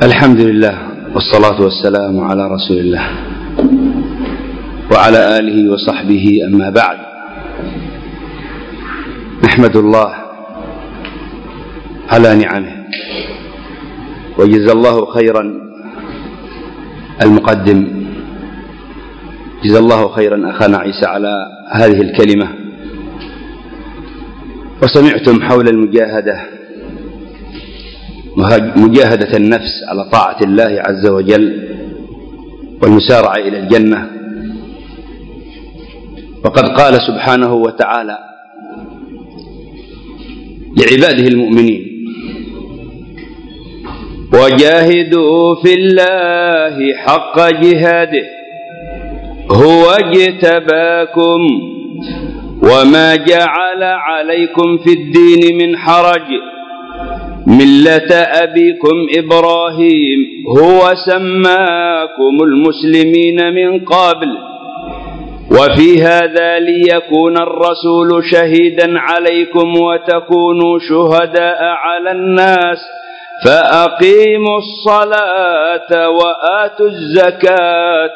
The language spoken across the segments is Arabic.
الحمد لله والصلاة والسلام على رسول الله وعلى آله وصحبه، أما بعد. نحمد الله على نعمه، وجزا الله خيرا المقدم، جزا الله خيرا أخانا عيسى على هذه الكلمة. وسمعتم حول مجاهدة النفس على طاعة الله عز وجل والمسارعة إلى الجنة. وقد قال سبحانه وتعالى لعباده المؤمنين: وجاهدوا في الله حق جهاده هو اجتباكم وما جعل عليكم في الدين من حرج ملة أبيكم إبراهيم هو سماكم المسلمين من قبل وفي هذا ليكون الرسول شهيدا عليكم وتكونوا شهداء على الناس فأقيموا الصلاة وآتوا الزكاة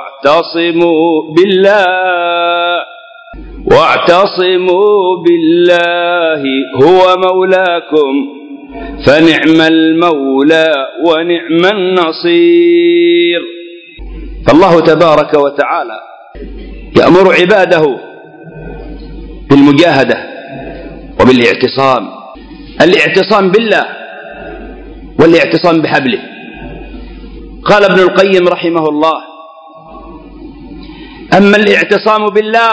واعتصموا بالله هو مولاكم فنعم المولى ونعم النصير. فالله تبارك وتعالى يأمر عباده بالمجاهدة وبالاعتصام، الاعتصام بالله والاعتصام بحبله. قال ابن القيم رحمه الله: أما الاعتصام بالله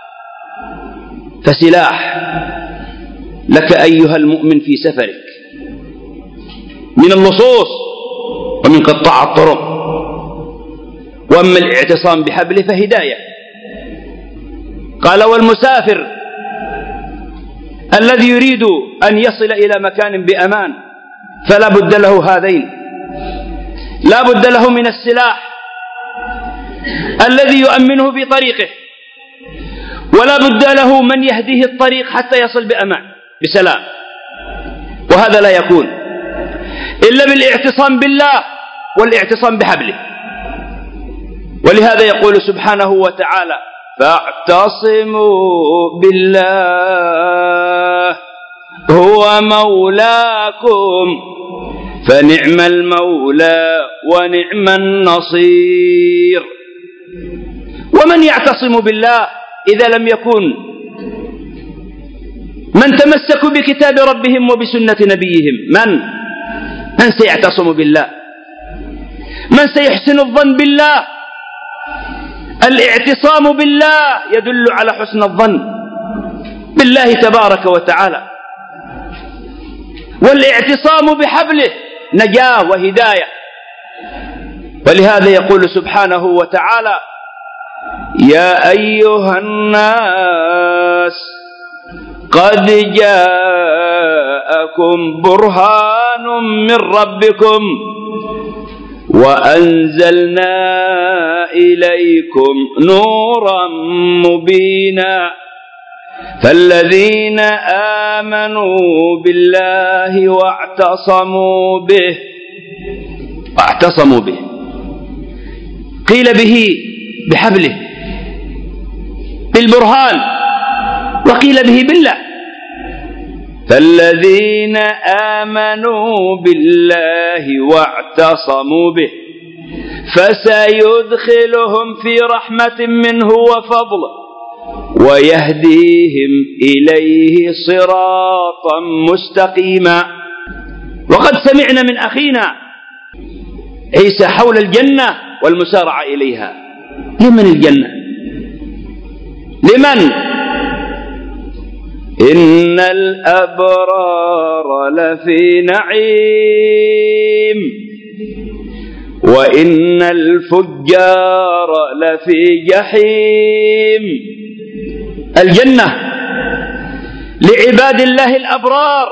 فسلاح لك أيها المؤمن في سفرك من اللصوص ومن قطاع الطرق، وأما الاعتصام بحبله فهداية. قال: والمسافر الذي يريد أن يصل إلى مكان بأمان فلا بد له هذين، لا بد له من السلاح الذي يؤمنه بطريقه، ولا بد له من يهديه الطريق حتى يصل بأمان بسلام. وهذا لا يكون إلا بالاعتصام بالله والاعتصام بحبله. ولهذا يقول سبحانه وتعالى: فاعتصموا بالله هو مولاكم فنعم المولى ونعم النصير. ومن يعتصم بالله إذا لم يكن من تمسكوا بكتاب ربهم وبسنة نبيهم؟ من سيعتصم بالله؟ من سيحسن الظن بالله؟ الاعتصام بالله يدل على حسن الظن بالله تبارك وتعالى، والاعتصام بحبله نجاة وهداية. ولهذا يقول سبحانه وتعالى: يا أيها الناس قد جاءكم برهان من ربكم وأنزلنا إليكم نورا مبينا فالذين آمنوا بالله واعتصموا به قيل به بحبله بالبرهان، وقيل به بالله. فالذين آمنوا بالله واعتصموا به فسيدخلهم في رحمة منه وفضل ويهديهم إليه صراطا مستقيما. وقد سمعنا من أخينا عيسى حول الجنة والمسارعة إليها. لمن الجنة؟ لمن؟ إن الأبرار لفي نعيم وإن الفجار لفي جحيم. الجنة لعباد الله الأبرار،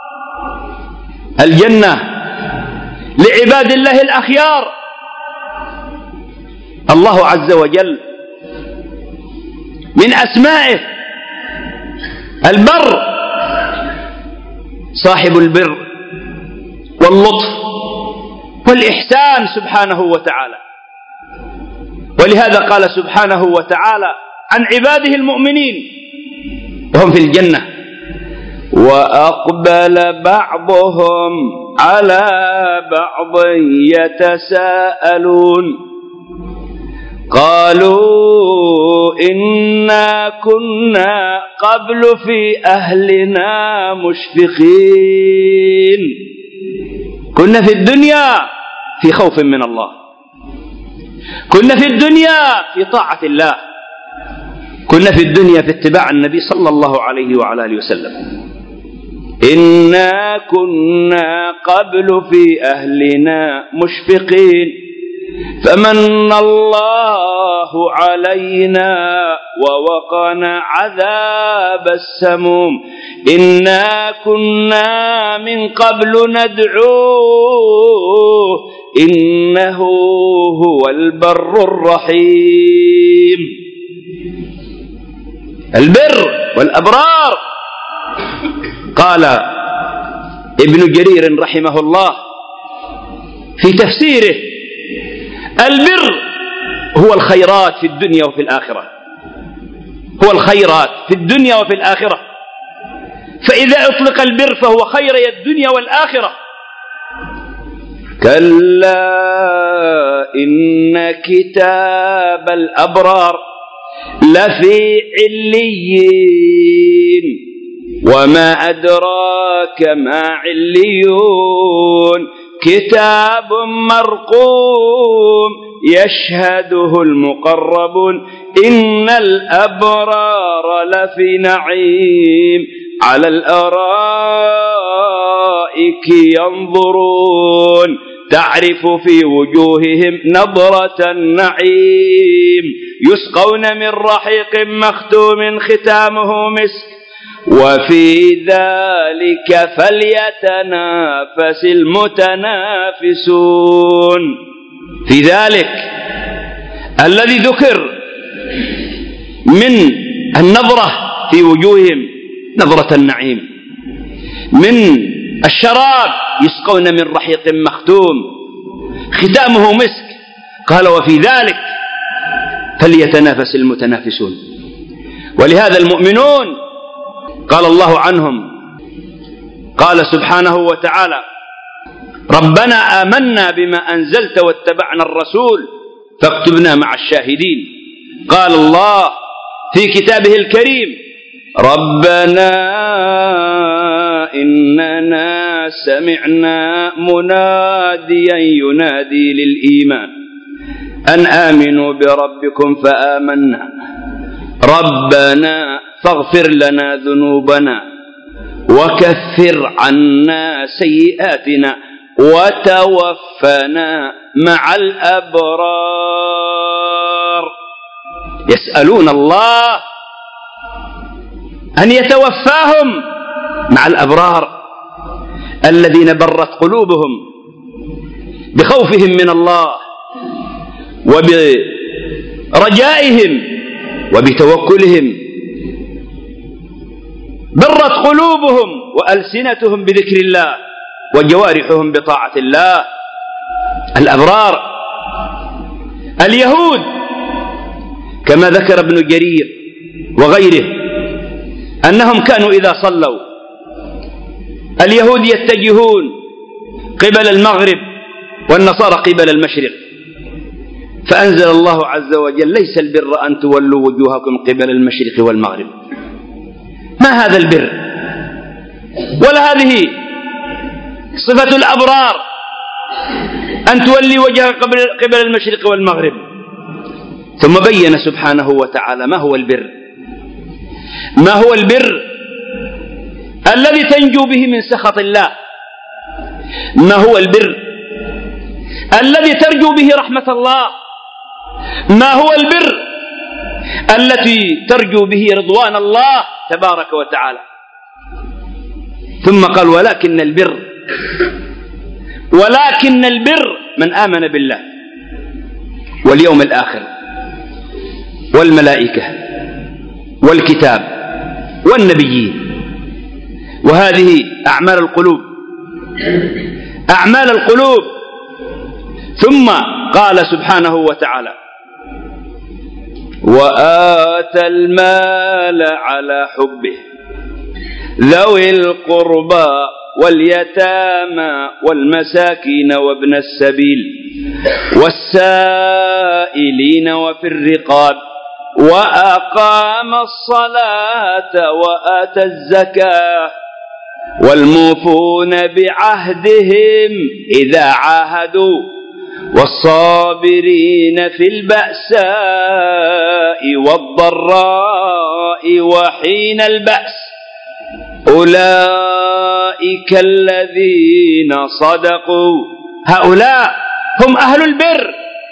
الجنة لعباد الله الأخيار. الله عز وجل من أسمائه البر، صاحب البر واللطف والإحسان سبحانه وتعالى. ولهذا قال سبحانه وتعالى عن عباده المؤمنين وهم في الجنة: وأقبل بعضهم على بعض يتساءلون قالوا إنا كنا قبل في أهلنا مشفقين. كنا في الدنيا في خوف من الله، كنا في الدنيا في طاعة الله، كنا في الدنيا في اتباع النبي صلى الله عليه وعلى آله وسلم. إنا كنا قبل في أهلنا مشفقين فمن الله علينا ووقنا عذاب السموم إنا كنا من قبل ندعوه إنه هو البر الرحيم. البر والأبرار. قال ابن جرير رحمه الله في تفسيره: البر هو الخيرات في الدنيا وفي الآخرة، هو الخيرات في الدنيا وفي الآخرة. فإذا أطلق البر فهو خيري الدنيا والآخرة. كلا إن كتاب الأبرار لفي عليين وما أدراك ما عليون كتاب مرقوم يشهده المقربون إن الأبرار لفي نعيم على الأرائك ينظرون تعرف في وجوههم نضرة النعيم يسقون من رحيق مختوم ختامه مسك وفي ذلك فليتنافس المتنافسون. في ذلك الذي ذكر من النظرة في وجوههم نظرة النعيم، من الشراب يسقون من رحيق مختوم ختامه مسك، قال وفي ذلك فليتنافس المتنافسون. ولهذا المؤمنون قال الله عنهم، قال سبحانه وتعالى: ربنا آمنا بما أنزلت واتبعنا الرسول فاكتبنا مع الشاهدين. قال الله في كتابه الكريم: ربنا إننا سمعنا مناديا ينادي للإيمان أن آمنوا بربكم فآمنا ربنا فاغفر لنا ذنوبنا وكفر عنا سيئاتنا وتوفنا مع الأبرار. يسألون الله أن يتوفاهم مع الأبرار الذين برت قلوبهم بخوفهم من الله وبرجائهم وبتوكلهم، برت قلوبهم وألسنتهم بذكر الله وجوارحهم بطاعة الله. الأبرار اليهود كما ذكر ابن جرير وغيره أنهم كانوا إذا صلوا اليهود يتجهون قبل المغرب والنصارى قبل المشرق، فأنزل الله عز وجل: ليس البر أن تولوا وجوهكم قبل المشرق والمغرب. ما هذا البر؟ ولا هذه صفة الأبرار أن تولي وجهك قبل المشرق والمغرب. ثم بين سبحانه وتعالى ما هو البر، ما هو البر الذي تنجو به من سخط الله، ما هو البر الذي ترجو به رحمة الله، ما هو البر التي ترجو به رضوان الله تبارك وتعالى. ثم قال: ولكن البر من آمن بالله واليوم الآخر والملائكة والكتاب والنبيين. وهذه أعمال القلوب. أعمال القلوب ثم قال سبحانه وتعالى: وآتى المال على حبه ذوي القربى واليتامى والمساكين وابن السبيل والسائلين وفي الرقاب وأقام الصلاة وآتى الزكاة والموفون بعهدهم إذا عاهدوا والصابرين في البأساء والضراء وحين البأس أولئك الذين صدقوا. هؤلاء هم أهل البر،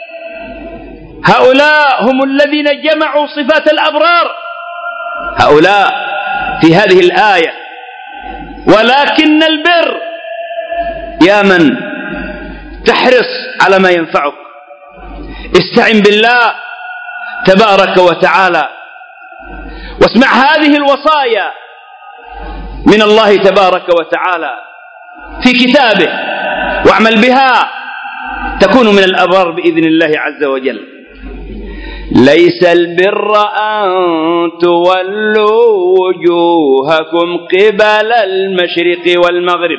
هؤلاء هم الذين جمعوا صفات الأبرار، هؤلاء في هذه الآية. ولكن البر يا من تحرص على ما ينفعك، استعن بالله تبارك وتعالى واسمع هذه الوصايا من الله تبارك وتعالى في كتابه واعمل بها تكون من الأبرار بإذن الله عز وجل. ليس البر أن تولوا وجوهكم قبل المشرق والمغرب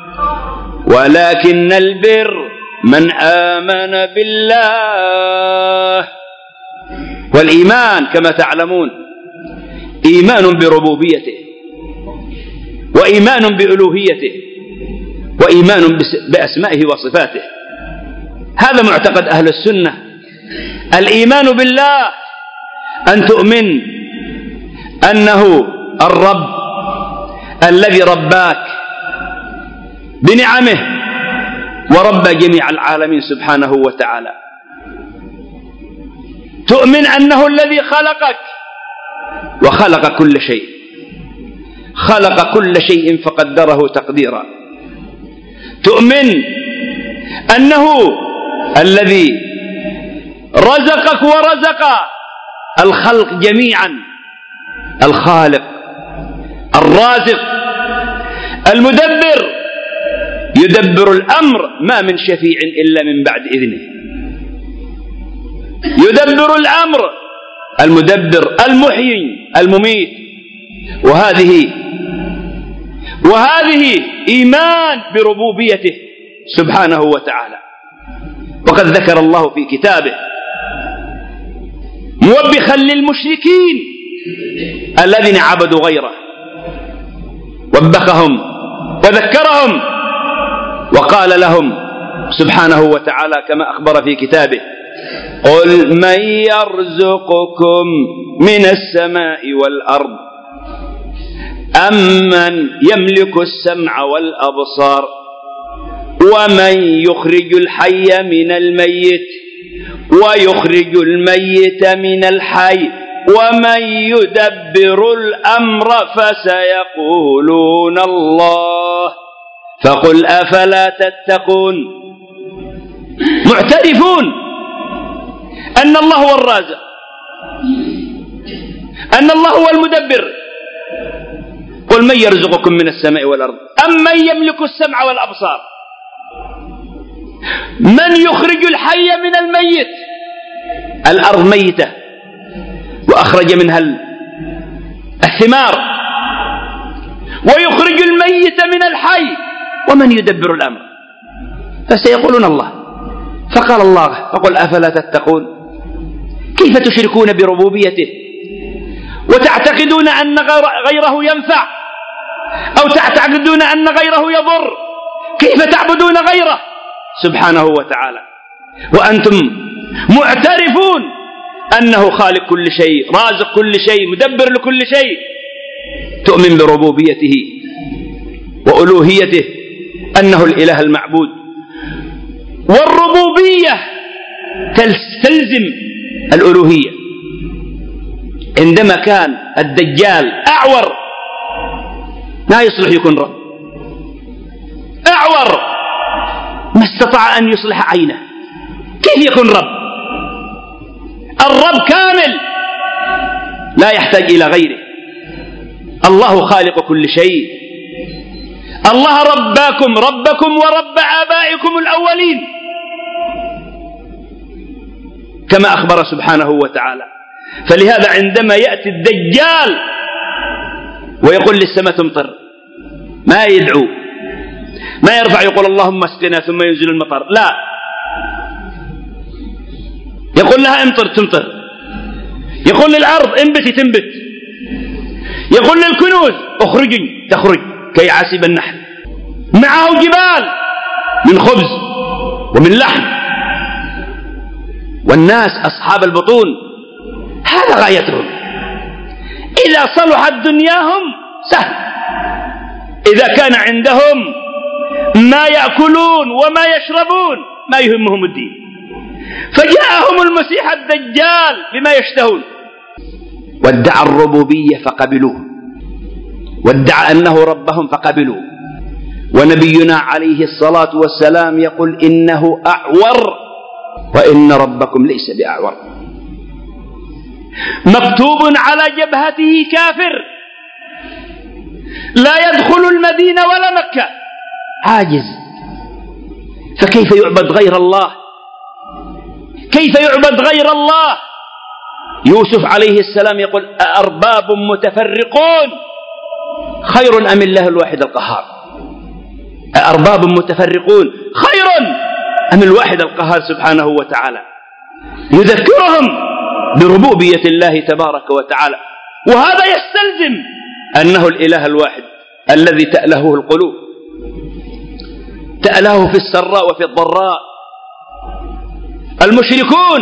ولكن البر من آمن بالله. والإيمان كما تعلمون إيمان بربوبيته وإيمان بألوهيته وإيمان بأسمائه وصفاته. هذا معتقد أهل السنة. الإيمان بالله أن تؤمن أنه الرب الذي رباك بنعمه ورب جميع العالمين سبحانه وتعالى. تؤمن أنه الذي خلقك وخلق كل شيء، خلق كل شيء فقدره تقديرا. تؤمن أنه الذي رزقك ورزق الخلق جميعا، الخالق الرازق المدبر، يدبر الأمر ما من شفيع إلا من بعد إذنه. يدبر الأمر المدبر المحيي المميت. وهذه إيمان بربوبيته سبحانه وتعالى. وقد ذكر الله في كتابه موبخا للمشركين الذين عبدوا غيره، وبخهم وذكرهم وقال لهم سبحانه وتعالى كما أخبر في كتابه: قل من يرزقكم من السماء والأرض أمن يملك السمع والأبصار ومن يخرج الحي من الميت ويخرج الميت من الحي ومن يدبر الأمر فسيقولون الله فقل أفلا تتقون. معترفون أن الله هو الرازق، أن الله هو المدبر. قل من يرزقكم من السماء والأرض أمن يملك السمع والأبصار من يخرج الحي من الميت. الأرض ميتة وأخرج منها الثمار، ويخرج الميت من الحي ومن يدبر الأمر فسيقولون الله فقال الله فقل أفلا تتقون. كيف تشركون بربوبيته وتعتقدون أن غيره ينفع أو تعتقدون أن غيره يضر؟ كيف تعبدون غيره سبحانه وتعالى وأنتم معترفون أنه خالق كل شيء، رازق كل شيء، مدبر لكل شيء؟ تؤمن بربوبيته وألوهيته أنه الإله المعبود. والربوبية تستلزم الألوهية. عندما كان الدجال أعور لا يصلح يكون رب، أعور ما استطاع أن يصلح عينه، كيف يكون رب؟ الرب كامل لا يحتاج إلى غيره. الله خالق كل شيء. الله ربكم ورب آبائكم الأولين. كما أخبر سبحانه وتعالى. فلهذا عندما يأتي الدجال ويقول للسماء تمطر، ما يدعو، ما يرفع يقول اللهم اسقنا ثم ينزل المطر، لا، يقول لها امطر تمطر، يقول للأرض انبتي تنبت، يقول للكنوز اخرجي تخرج كيعاسب النحل. معه جبال من خبز ومن لحم، والناس أصحاب البطون هذا غايتهم. إذا صلحت دنياهم سهل، إذا كان عندهم ما يأكلون وما يشربون ما يهمهم الدين. فجاءهم المسيح الدجال بما يشتهون، وادعى الربوبية فقبلوه، وادعى أنه ربهم فقبلوه. ونبينا عليه الصلاة والسلام يقول إنه أعور وإن ربكم ليس بأعور. مكتوب على جبهته كافر، لا يدخل المدينة ولا مكة، عاجز. فكيف يعبد غير الله؟ كيف يعبد غير الله؟ يوسف عليه السلام يقول أأرباب متفرقون خير أم الله الواحد القهار؟ أأرباب متفرقون خير أم الواحد القهار سبحانه وتعالى؟ يذكرهم بربوبية الله تبارك وتعالى. وهذا يستلزم أنه الإله الواحد الذي تألهه القلوب، تألهه في السراء وفي الضراء. المشركون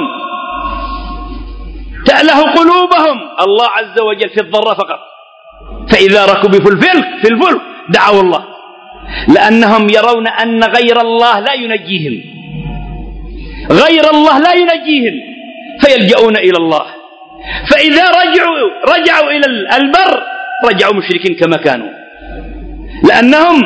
تأله قلوبهم الله عز وجل في الضراء فقط، فإذا ركبوا في الفلك دعوا الله، لأنهم يرون أن غير الله لا ينجيهم، غير الله لا ينجيهم، فيلجؤون إلى الله. فإذا رجعوا إلى البر رجعوا مشركين كما كانوا، لأنهم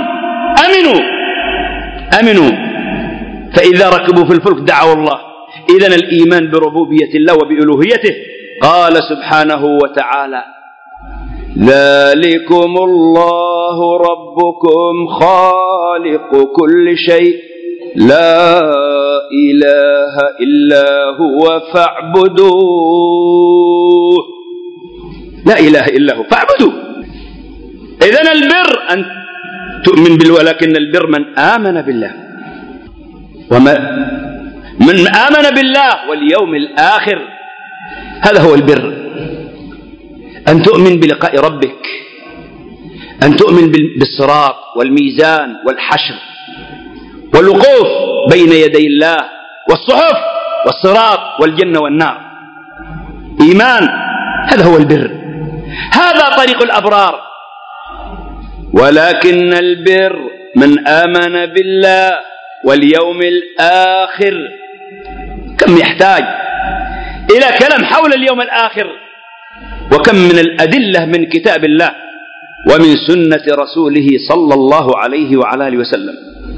أمنوا. فإذا ركبوا في الفلك دعوا الله. إذن الإيمان بربوبية الله وبألوهيته. قال سبحانه وتعالى ذلكم الله ربكم خالق كل شيء لا إله إلا هو فاعبدوه. لا إله إلا هو فاعبدوه. إذن البر أن تؤمن بالله، ولكن البر من آمن بالله، من آمن بالله واليوم الآخر، هذا هو البر. أن تؤمن بلقاء ربك، أن تؤمن بالصراط والميزان والحشر والوقوف بين يدي الله والصحف والصراط والجنة والنار. إيمان، هذا هو البر، هذا طريق الأبرار. ولكن البر من آمن بالله واليوم الآخر. كم يحتاج إلى كلام حول اليوم الآخر، وكم من الأدلة من كتاب الله ومن سنة رسوله صلى الله عليه وعلى آله وسلم.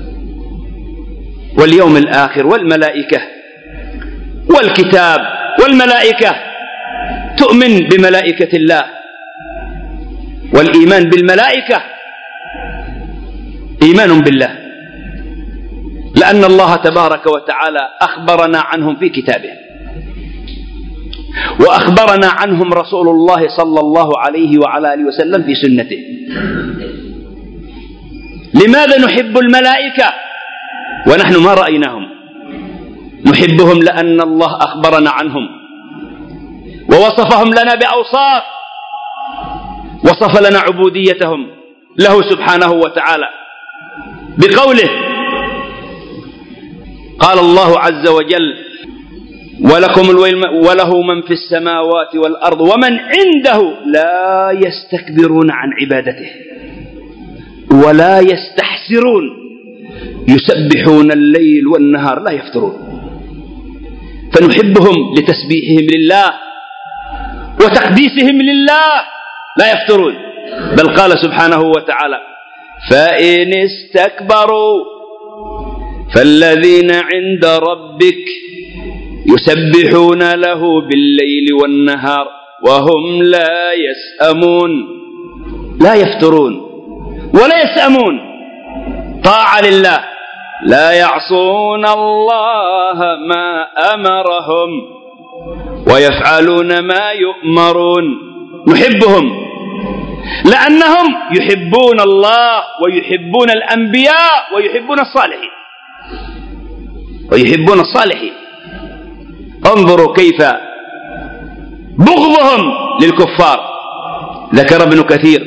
واليوم الآخر والملائكة والكتاب والملائكة، تؤمن بملائكة الله، والإيمان بالملائكة إيمان بالله، لأن الله تبارك وتعالى أخبرنا عنهم في كتابه، وأخبرنا عنهم رسول الله صلى الله عليه وعلى آله وسلم في سنته. لماذا نحب الملائكة ونحن ما رأيناهم؟ نحبهم لأن الله أخبرنا عنهم ووصفهم لنا بأوصاف، وصف لنا عبوديتهم له سبحانه وتعالى بقوله قال الله عز وجل وله من في السماوات والأرض ومن عنده لا يستكبرون عن عبادته ولا يستحسرون يسبحون الليل والنهار لا يفترون. فنحبهم لتسبيحهم لله وتقديسهم لله لا يفترون. بل قال سبحانه وتعالى فإن استكبروا فالذين عند ربك يسبحون له بالليل والنهار وهم لا يسأمون، لا يفترون ولا يسأمون، طاعة لله، لا يعصون الله ما أمرهم ويفعلون ما يؤمرون. نحبهم لأنهم يحبون الله ويحبون الأنبياء ويحبون الصالحين. انظروا كيف بغضهم للكفار. ذكر ابن كثير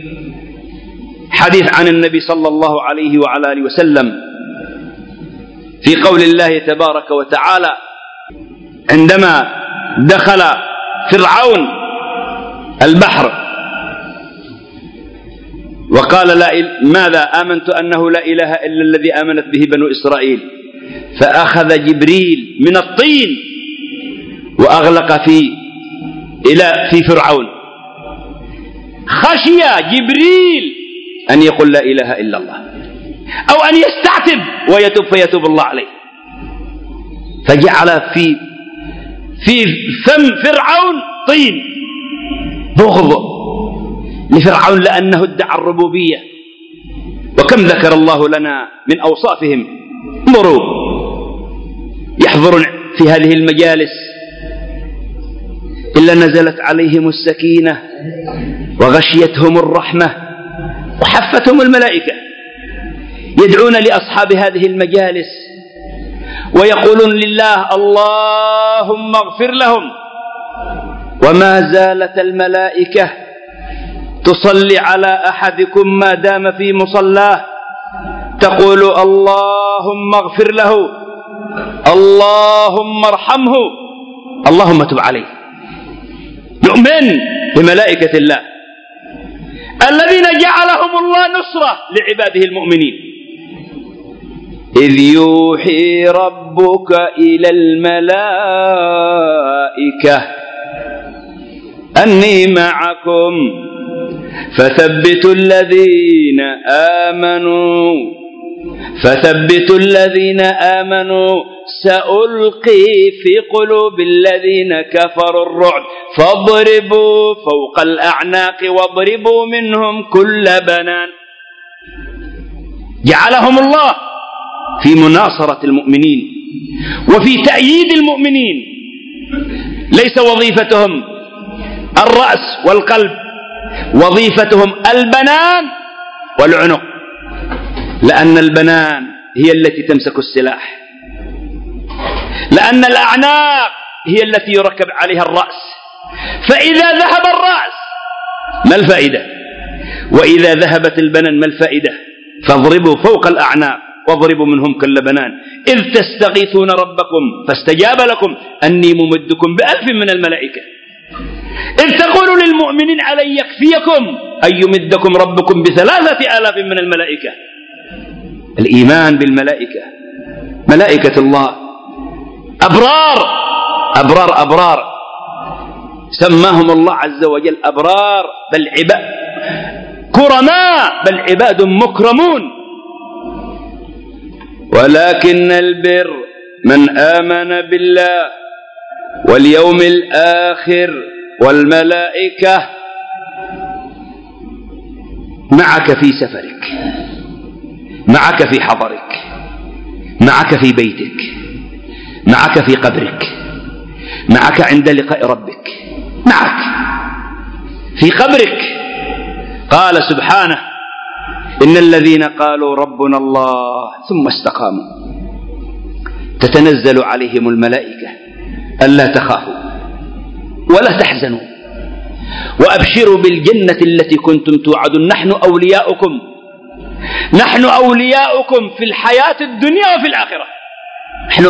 حديث عن النبي صلى الله عليه وعلى آله وسلم في قول الله تبارك وتعالى عندما دخل فرعون البحر وقال ماذا آمنت أنه لا إله إلا الذي آمنت به بنو إسرائيل، فأخذ جبريل من الطين وأغلق في فرعون. خشي جبريل أن يقول لا إله إلا الله أو أن يستعتب ويتوب فيتوب الله عليه، فجعل في فم فرعون طين. بغض لفرعون لأنه ادعى الربوبية. وكم ذكر الله لنا من أوصافهم. انظروا يحضرون في هذه المجالس إلا نزلت عليهم السكينة وغشيتهم الرحمة وحفتهم الملائكة. يدعون لأصحاب هذه المجالس ويقولون لله اللهم اغفر لهم، وما زالت الملائكة تصلي على أحدكم ما دام في مصلاه تقول اللهم اغفر له، اللهم ارحمه، اللهم تب عليه. نؤمن بملائكة الله الذين جعلهم الله نصرة لعباده المؤمنين. إذ يوحي ربك إلى الملائكة أني معكم فثبتوا الذين آمنوا سألقي في قلوب الذين كفروا الرعب فاضربوا فوق الأعناق واضربوا منهم كل بنان. جعلهم الله في مناصرة المؤمنين وفي تأييد المؤمنين. ليس وظيفتهم الرأس والقلب، وظيفتهم البنان والعنق، لأن البنان هي التي تمسك السلاح، لأن الأعناق هي التي يركب عليها الرأس. فإذا ذهب الرأس ما الفائدة؟ وإذا ذهبت البنان ما الفائدة؟ فاضربوا فوق الأعناق واضربوا منهم كل بنان إذ تستغيثون ربكم فاستجاب لكم أني ممدكم ب1000 من الملائكة. إذ تقولوا للمؤمنين ألن يكفيكم أن يمدكم ربكم ب3000 من الملائكة. الإيمان بالملائكة، ملائكة الله أبرار سماهم الله عز وجل أبرار، بل كرماء، بل عباد مكرمون. ولكن البر من آمن بالله واليوم الآخر والملائكة. معك في سفرك، معك في حضرك، معك في بيتك، معك في قبرك، معك عند لقاء ربك، معك في قبرك. قال سبحانه إن الذين قالوا ربنا الله ثم استقاموا تتنزل عليهم الملائكة ألا تخافوا ولا تحزنوا وأبشروا بالجنة التي كنتم توعدون. نحن أولياؤكم في الحياة الدنيا وفي الآخرة. نحن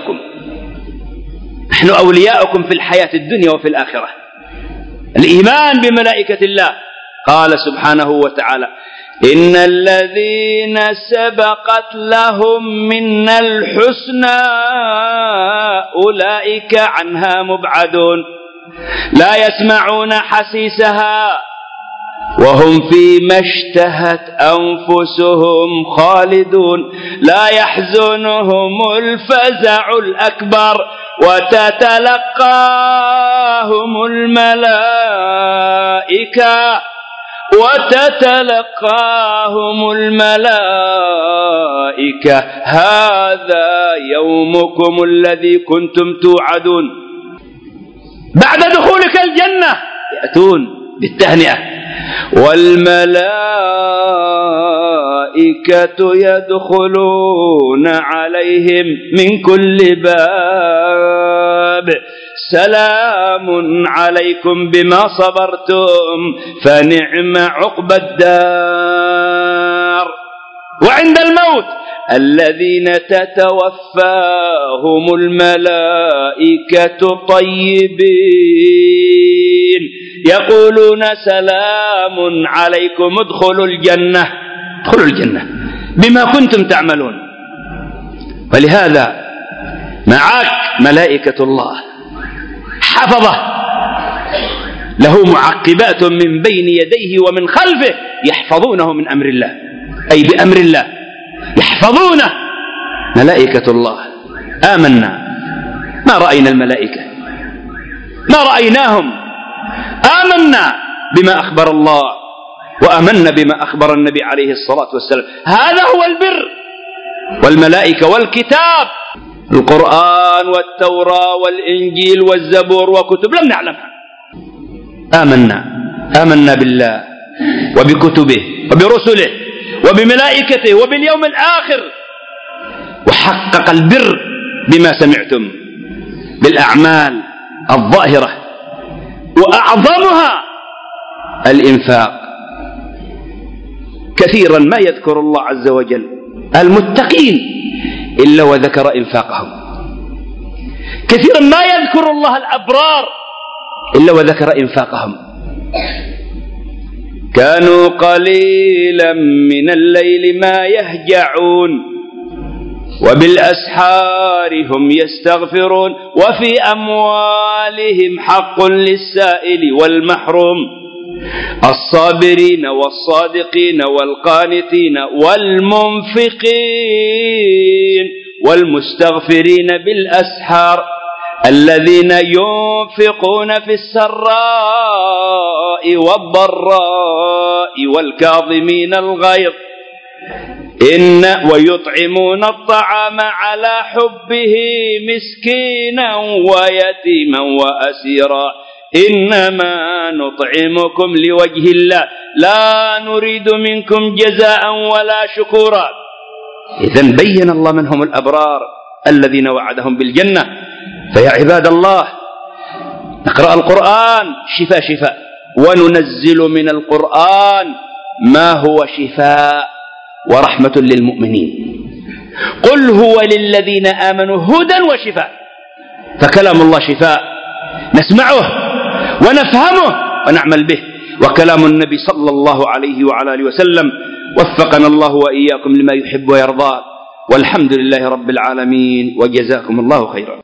أولياؤكم في الحياة الدنيا وفي الآخرة. الإيمان بملائكة الله. قال سبحانه وتعالى إن الذين سبقت لهم منا الحسنى أولئك عنها مبعدون لا يسمعون حسيسها وهم فيما اشتهت أنفسهم خالدون لا يحزنهم الفزع الأكبر وتتلقاهم الملائكة هذا يومكم الذي كنتم توعدون. بعد دخولك الجنة يأتون بالتهنئة: والملائكة يدخلون عليهم من كل باب سلام عليكم بما صبرتم فنعم عقبى الدار. وعند الموت: الذين تتوفاهم الملائكة طيبين يقولون سلام عليكم ادخلوا الجنة بما كنتم تعملون. ولهذا معك ملائكة الله حفظة له معقبات من بين يديه ومن خلفه يحفظونه من أمر الله، أي بأمر الله يحفظونه. ملائكة الله آمنا، ما رأينا الملائكة، ما رأيناهم، آمنا بما أخبر الله وآمنا بما أخبر النبي عليه الصلاة والسلام. هذا هو البر. والملائكة والكتاب، القرآن والتوراة والإنجيل والزبور وكتب لم نعلمها، آمنا بالله وبكتبه وبرسله وبملائكته وباليوم الآخر. وحقق البر بما سمعتم بالأعمال الظاهرة، وأعظمها الإنفاق. كثيرا ما يذكر الله عز وجل المتقين إلا وذكر إنفاقهم، كثيرا ما يذكر الله الأبرار إلا وذكر إنفاقهم. كانوا قليلا من الليل ما يهجعون وبالأسحار هم يستغفرون وفي أموالهم حق للسائل والمحروم الصابرين والصادقين والقانتين والمنفقين والمستغفرين بالأسحار الذين ينفقون في السراء والضراء والكاظمين الغيظ ويطعمون الطعام على حبه مسكينا ويتيما وأسيرا إنما نطعمكم لوجه الله لا نريد منكم جزاء ولا شكورا. إذن بين الله من هم الأبرار الذين وعدهم بالجنة. فيا عباد الله، نقرأ القرآن شفاء وننزل من القرآن ما هو شفاء ورحمة للمؤمنين. قل هو للذين آمنوا هدى وشفاء. فكلام الله شفاء نسمعه ونفهمه ونعمل به، وكلام النبي صلى الله عليه وعلى آله وسلم وفقنا الله وإياكم لما يحب ويرضى، والحمد لله رب العالمين، وجزاكم الله خيرا.